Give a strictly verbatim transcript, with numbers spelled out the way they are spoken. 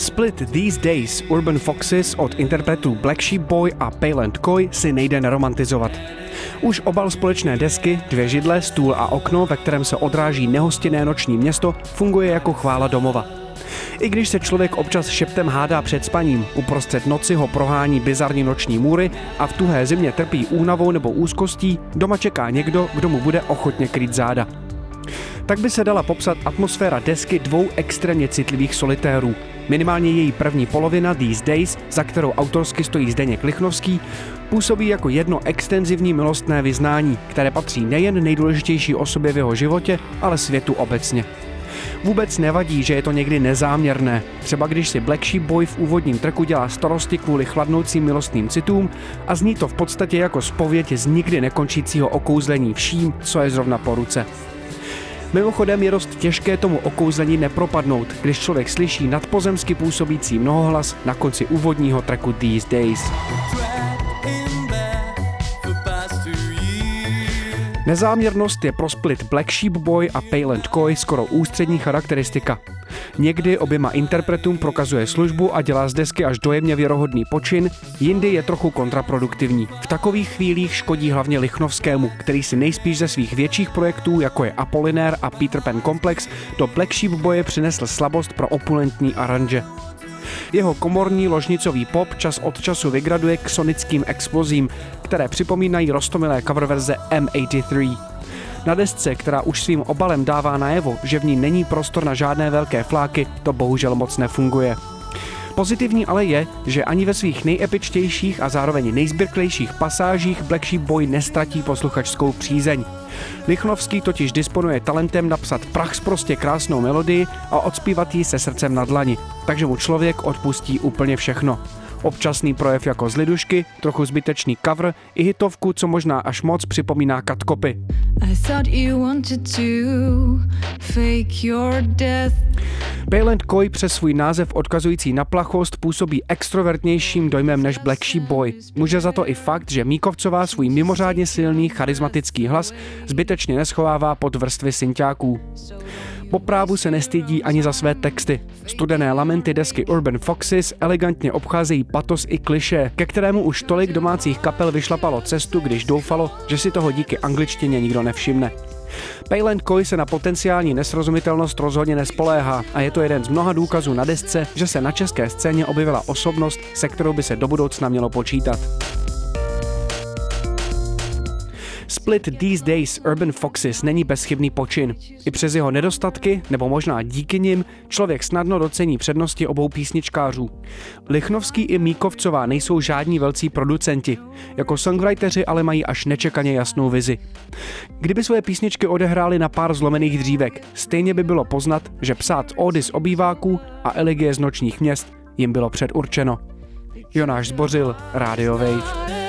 Split These Days Urban Foxes od interpretů Black Sheep Boy a Pale and Coy si nejde neromantizovat. Už obal společné desky, dvě židle, stůl a okno, ve kterém se odráží nehostinné noční město, funguje jako chvála domova. I když se člověk občas šeptem hádá před spaním, uprostřed noci ho prohání bizarní noční můry a v tuhé zimě trpí únavou nebo úzkostí, doma čeká někdo, kdo mu bude ochotně krýt záda. Tak by se dala popsat atmosféra desky dvou extrémně citlivých solitérů. Minimálně její první polovina These Days, za kterou autorsky stojí Zdeněk Lichnovský, působí jako jedno extenzivní milostné vyznání, které patří nejen nejdůležitější osobě v jeho životě, ale světu obecně. Vůbec nevadí, že je to někdy nezáměrné, třeba když si Black Sheep Boy v úvodním tracku dělá starosti kvůli chladnoucím milostným citům a zní to v podstatě jako zpověď z nikdy nekončícího okouzlení vším, co je zrovna po ruce. Mimochodem je dost těžké tomu okouzlení nepropadnout, když člověk slyší nadpozemsky působící mnohohlas na konci úvodního tracku These Days. Nezáměrnost je pro split Black Sheep Boy a Pale and Coy skoro ústřední charakteristika. Někdy oběma interpretům prokazuje službu a dělá z desky až dojemně věrohodný počin, jindy je trochu kontraproduktivní. V takových chvílích škodí hlavně Lichnovskému, který si nejspíš ze svých větších projektů, jako je Apollinaire a Peter Pan Complex, do Black Sheep Boye přinesl slabost pro opulentní aranže. Jeho komorní ložnicový pop čas od času vygraduje k sonickým explozím, které připomínají roztomilé coververze M osmdesát tři. Na desce, která už svým obalem dává najevo, že v ní není prostor na žádné velké fláky, to bohužel moc nefunguje. Pozitivní ale je, že ani ve svých nejepičtějších a zároveň nejzbyrklejších pasážích Black Sheep Boy nestratí posluchačskou přízeň. Lichnovský totiž disponuje talentem napsat prachsprostě krásnou melodii a odspívat ji se srdcem na dlani, takže mu člověk odpustí úplně všechno. Občasný projev jako z lidušky, trochu zbytečný cover i hitovku, co možná až moc připomíná cut copy. Pale and Coy přes svůj název odkazující na plachost působí extrovertnějším dojmem než Black Sheep Boy. Může za to i fakt, že Míkovcová svůj mimořádně silný charismatický hlas zbytečně neschovává pod vrstvy synťáků. Po právu se nestydí ani za své texty. Studené lamenty desky Urban Foxes elegantně obcházejí patos i klišé, ke kterému už tolik domácích kapel vyšlapalo cestu, když doufalo, že si toho díky angličtině nikdo nevšimne. Pale and Coy se na potenciální nesrozumitelnost rozhodně nespoléhá a je to jeden z mnoha důkazů na desce, že se na české scéně objevila osobnost, se kterou by se do budoucna mělo počítat. Split These Days Urban Foxes není bezchybný počin. I přes jeho nedostatky, nebo možná díky nim, člověk snadno docení přednosti obou písničkářů. Lichnovský i Míkovcová nejsou žádní velcí producenti. Jako songwriteri ale mají až nečekaně jasnou vizi. Kdyby své písničky odehráli na pár zlomených dřívek, stejně by bylo poznat, že psát ódy z obýváků a elegie z nočních měst jim bylo předurčeno. Jonáš Zbořil, Radio Wave.